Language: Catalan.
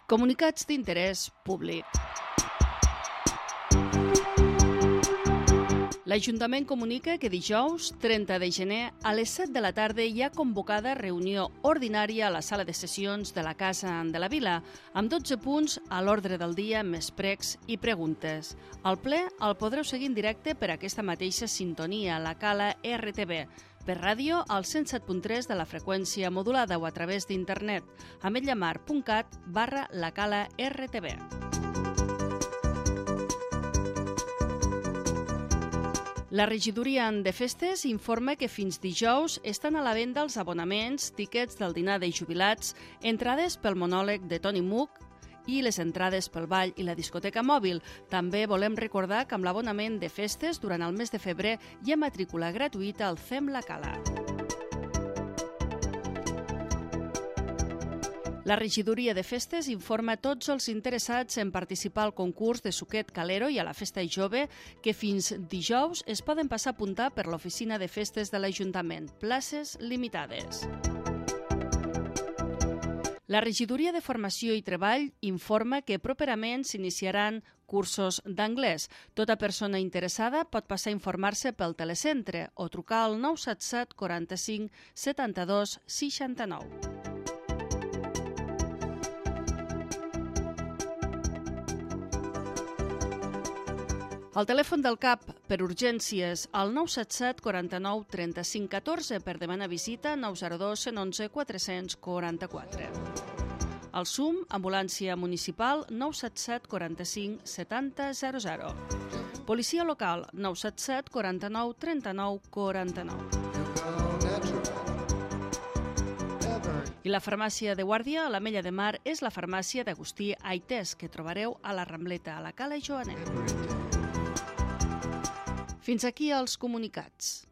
Comunicats d'interès públic. L'Ajuntament comunica que dijous, 30 de gener, a les 7 de la tarda hi ha convocada reunió ordinària a la sala de sessions de la Casa de la Vila, amb 12 punts a l'ordre del dia, més pregs i preguntes. El ple el podreu seguir en directe per aquesta mateixa sintonia, la Cala RTV, per ràdio al 107.3 de la freqüència modulada o a través d'internet, a ametlllamar.cat/lacala-rtv. La regidoria de festes informa que fins dijous estan a la venda els abonaments, tíquets del dinar de jubilats, entrades pel monòleg de Toni Muc i les entrades pel ball i la discoteca mòbil. També volem recordar que amb l'abonament de festes durant el mes de febrer hi ha matrícula gratuïta al CEM La Cala. La regidoria de festes informa a tots els interessats en participar al concurs de suquet calero i a la festa jove que fins dijous es poden passar a apuntar per l'oficina de festes de l'Ajuntament. Places limitades. La regidoria de Formació i Treball informa que properament s'iniciaran cursos d'anglès. Tota persona interessada pot passar a informar-se pel telecentre o trucar al 977 45 72 69. El telèfon del CAP per urgències al 977 49 35 14 per demanar visita 902 111 444. El SUM, ambulància municipal 977 45 70 00. Policia local 977 49 39 49. I la farmàcia de Guàrdia a l'Ametlla de Mar és la farmàcia d'Agustí Aités, que trobareu a la Rambleta, a la Cala Joanet. Fins aquí els comunicats.